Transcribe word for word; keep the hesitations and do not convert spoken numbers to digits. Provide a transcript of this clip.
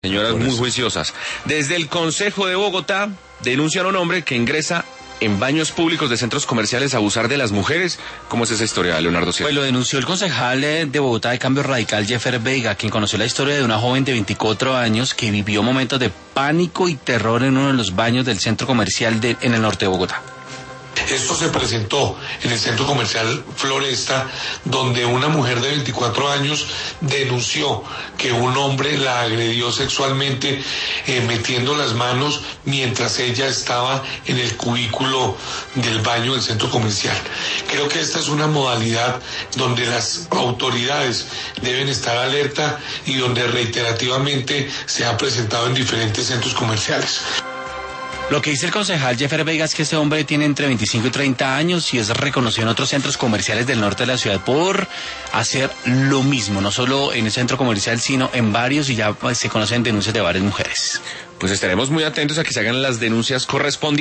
Señoras Por muy eso. juiciosas. Desde el Consejo de Bogotá denuncian a un hombre que ingresa en baños públicos de centros comerciales a abusar de las mujeres. ¿Cómo es esa historia, Leonardo Sierra? Pues lo denunció el concejal eh, de Bogotá de Cambio Radical, Jeffer Veiga, quien conoció la historia de una joven de veinticuatro años que vivió momentos de pánico y terror en uno de los baños del centro comercial de, en el norte de Bogotá. Esto se presentó en el centro comercial Floresta, donde una mujer de veinticuatro años denunció que un hombre la agredió sexualmente eh, metiendo las manos mientras ella estaba en el cubículo del baño del centro comercial. Creo que esta es una modalidad donde las autoridades deben estar alerta y donde reiterativamente se ha presentado en diferentes centros comerciales. Lo que dice el concejal Jeffer Veiga es que este hombre tiene entre veinticinco y treinta años y es reconocido en otros centros comerciales del norte de la ciudad por hacer lo mismo, no solo en el centro comercial, sino en varios, y ya pues, se conocen denuncias de varias mujeres. Pues estaremos muy atentos a que se hagan las denuncias correspondientes.